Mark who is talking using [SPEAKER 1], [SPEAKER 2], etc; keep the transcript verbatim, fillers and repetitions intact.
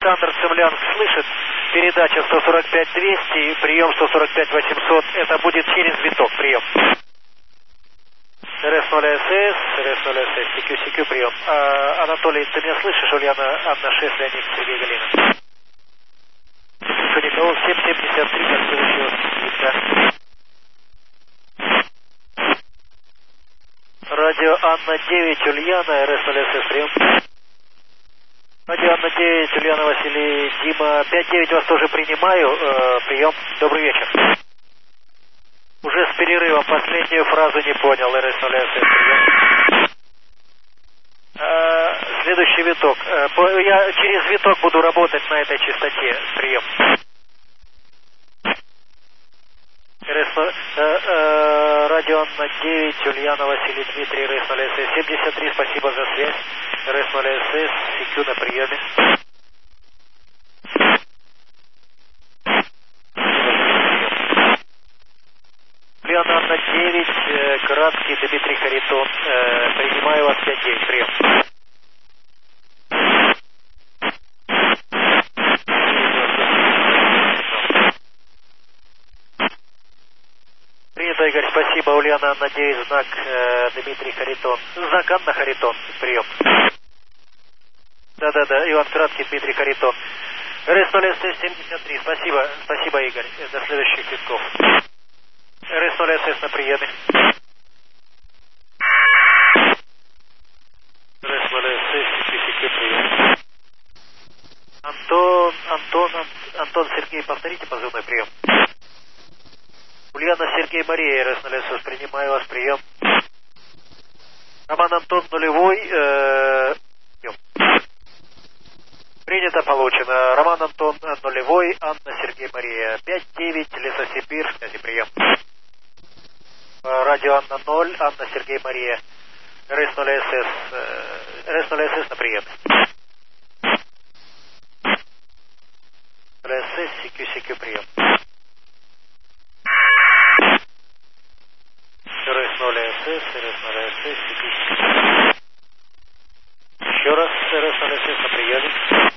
[SPEAKER 1] Александр Цемлянск слышит. Передача сто сорок пять двести, прием сто сорок пять восемьсот. Это будет через виток, прием. РС ноль СС, РС ноль СС, СК, СК, прием. А, Анатолий, ты меня слышишь? Ульяна, Анна шесть, Леонид, Сергей, Галина. Никого, семь семьдесят три, как получилось. Радио Анна девять, Ульяна, РС ноль СС, прием. Радио Анна девять, Ульяна, Василий, Дима, пять девять вас тоже принимаю, э, прием, добрый вечер. Уже с перерывом, последнюю фразу не понял, РС ноль СС, прием. Э, следующий виток, э, по, я через виток буду работать на этой частоте, прием. РС, э, э, радио Анна девять, Ульяна, Василий, Дмитрий, РС ноль СС, семьдесят три, спасибо за связь, РС ноль СС, СК на приеме. Ульяна, Анна девять, э, Градский, Дмитрий Харитон, э, принимаю вас пять девять, прием. Принято, Игорь, спасибо. Ульяна, Анна девять, знак э, Дмитрий Харитон. Знак Анна Харитон, прием. Да-да-да, Иван Краткий, Дмитрий Харитон. РС ноль СС семьдесят три, спасибо, спасибо, Игорь. До следующих витков. РС ноль СС на приеме. РС ноль СС, прием. Антон, Антон, Антон, Сергей, повторите позывной прием. Ульяна, Сергей, Мария, РС ноль СС, принимаю вас, прием. Роман, Антон, нулевой, э, прием. Принято, получено. Роман, Антон, нулевой, Анна, Сергей, Мария, пять девять, Лесосибирь, связи, прием. Радио Анна ноль, Анна, Сергей, Мария, РС ноль СС, э, РС ноль СС на прием. РС, СК, СК, прием. РС ноль СС, РС ноль СС, Еще раз, РС ноль СС на приеме.